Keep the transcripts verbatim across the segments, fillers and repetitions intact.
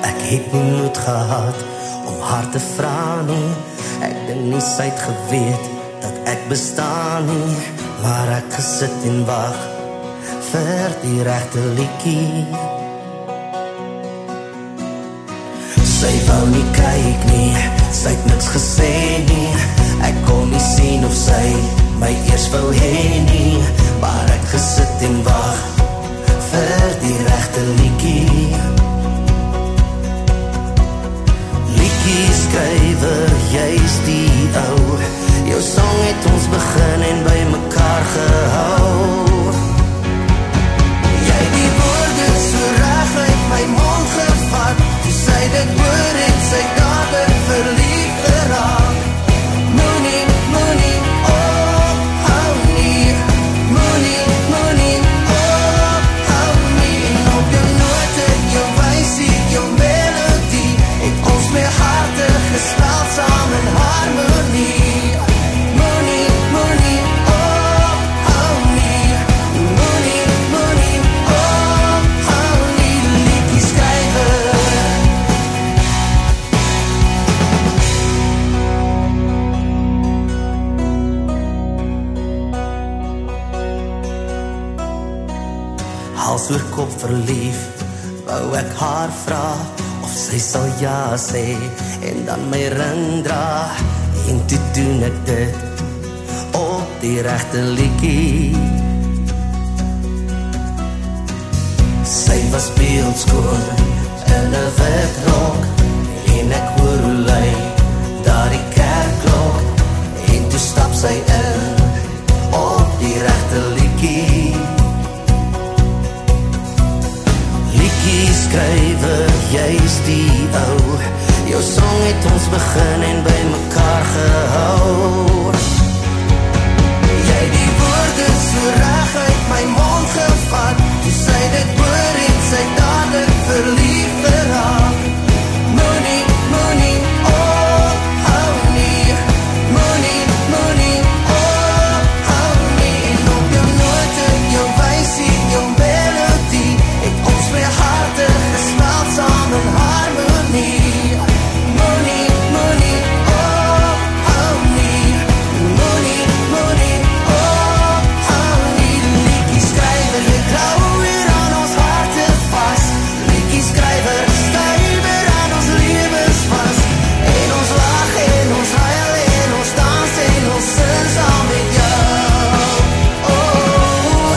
Ek het nie moed gehad om haar te vra nie. Ek dink nie sy het geweet dat ek bestaan nie, maar ek gesit en wag vir die regte liedjie. Sy wou nie kyk nie, sy het niks gesê nie. Ek kon nie sien of sy my eers wou hê nie, maar ek gesit en wag vir die regte liedjie. Liedjie skrywer, jy's die ou, jou song het ons begin en by mekaar gehou. Jy die woorde so reg uit my mond gevat, toe sy dit hoor het sy dadelik verlief geraak. Moenie, moenie, ophou nie, moenie, moenie, ophou nie. En op jou note, jou wysie, jou melodie, het ons meer harte gespeld saam in harmonie. Moenie, moenie, ophou nie, moenie, moenie, ophou nie. Liedjie skrywer. Hals oor kop verlief, wou ek haar vra of sy sal ja sê en dan my ring dra. En toe doen ek dit op die regte liedjie. Sy was beeldskoon in 'n wit rok en ek hoor hoe lui daardie kerkklok. En toe stap sy in op die regte liedjie. Liedjie skrywer, jy's die ou, jou song het ons begin en by mekaar gehou. Jy die woorde so reg uit my mond gevat, toe sy dit hoor en sy dadelik verlief geraak. Moenie, moenie, ophou nie, moenie, moenie, ophou nie. En op jou note, jou wysie, jou melodie, het ons weer harte gespeld saam in harmonie. Moenie, moenie, ophou nie, moenie, moenie, ophou nie. Liedjie skrywer, jy klou weer aan ons harte vas. Liedjie skrywer, stywer aan ons lewens vas. En ons lag en ons huil en ons dans en ons sing saam met jou. Oh,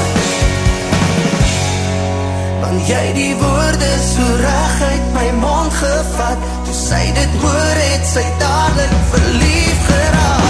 want jy die woorde so reg uit my mond gevat, toe sy dit hoor het sy dadelik verlief geraak.